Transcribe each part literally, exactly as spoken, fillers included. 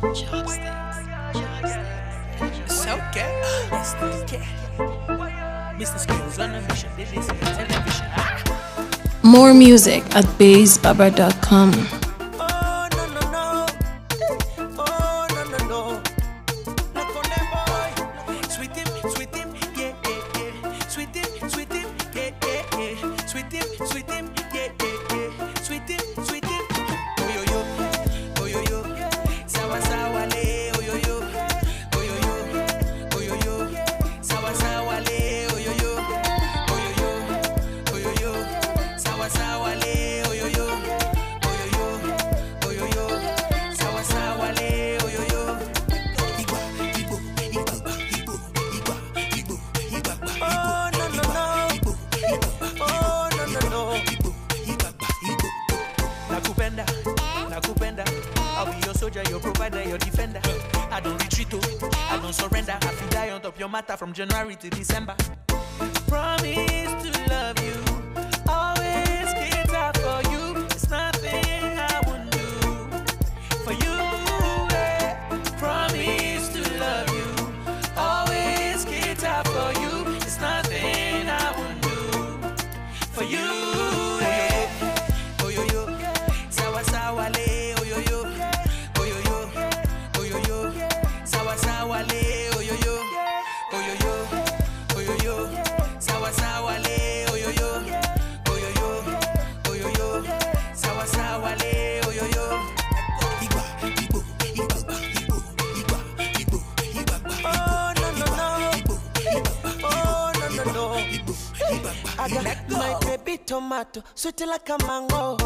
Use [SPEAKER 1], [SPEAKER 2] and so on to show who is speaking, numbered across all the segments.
[SPEAKER 1] It's okay. It's okay. Mister Skills on a mission. This is television. Ah.
[SPEAKER 2] More music at bass baba dot com.
[SPEAKER 1] Oh no no no. Oh no no no. Knock on that boy. Sweet him, sweet him, yeah yeah yeah. Sweet him, sweet him, yeah yeah yeah. Sweet him, sweet him, yeah yeah yeah. Sweet him, sweet him. Oh yo yo, oh yo yo. Sawa sawa le, oh yo yo. Oh yo yo, oh yo yo. Sawa sawa le, oh yo yo. Oh yo yo, oh yo yo. Sawa sawa le, oh yo yo. Oh yo yo, oh yo yo. Sawa sawa le, oh yo yo. Igba, igbo, igba, igbo, igba, igbo, igba, igbo. Oh no no no. Igbo, igba, oh no no no. Igbo, igba, igbo. Nakupenda, nakupenda. I'll be your soldier, your provider, your defender. I don't retreat, oh, I don't surrender. I feel die on top your matter from January to December. Promise to love you, always kids out for you. It's nothing I wouldn't do for you. eh. Promise to love you, always kids out for you. It's nothing I wouldn't do for you. eh. Oh yo yo, sawa sawa le, oh yo yo, oh yo yo, oh yo yo, sawa sawa le, oh yo yo, oh yo yo, oh yo yo, sawa sawa le, oh yo yo, oh yo yo, oh yo yo, sawa sawa le, oh yo yo. Igba, igbo, igba, igbo, igba, igbo, igba, igbo. Oh no no no. Igbo, igba, oh no no no. Igbo, igba,
[SPEAKER 3] I got my baby tomato, sweet like a mango.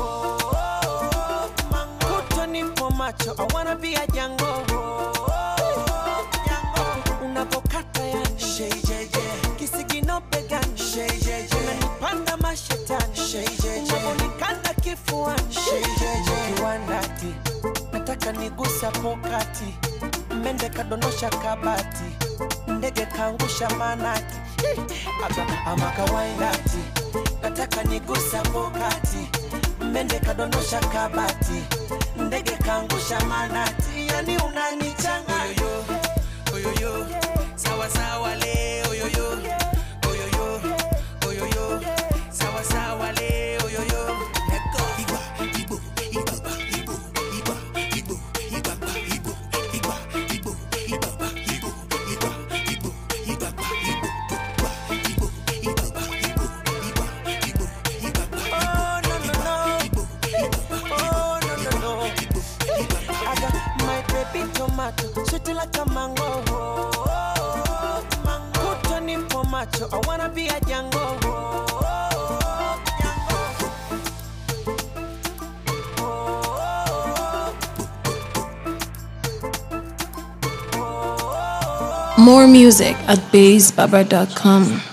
[SPEAKER 3] Put on it for macho, I wanna be a Django. Unavokata ya Shay J J, kisigino began Shay J J, unanipanda mashetani Shay J J, unavonikanda kifuani Shay J J. Kiwandati, nataka nigusa pokati, mende kadondosha kabati, ndege kaangusha manati. Aga amaka waindati, nataka nigusa pokati, mende kadondosha kabati, ndege kaangusha manati. Yani unanichanga
[SPEAKER 1] yo, oh yo yo, sawa sawa le, oh yo yo, oh yo yo, oh yo yo, sawa sawa le, oh yo yo. Let go. Igba, igbo, igba, igbo, igba, igbo, igba, igbo, igba, igbo, igba, igbo, igba, igbo, igba, igbo, igba, igbo, igba, igbo, igba. Oh no no no. Igbo, igba,
[SPEAKER 3] oh no no no.
[SPEAKER 1] igbo, igba.
[SPEAKER 3] I got my baby tomato, sweet like a mango. Put on it for macho, I wanna be a Django.
[SPEAKER 2] More music at bass baba dot com.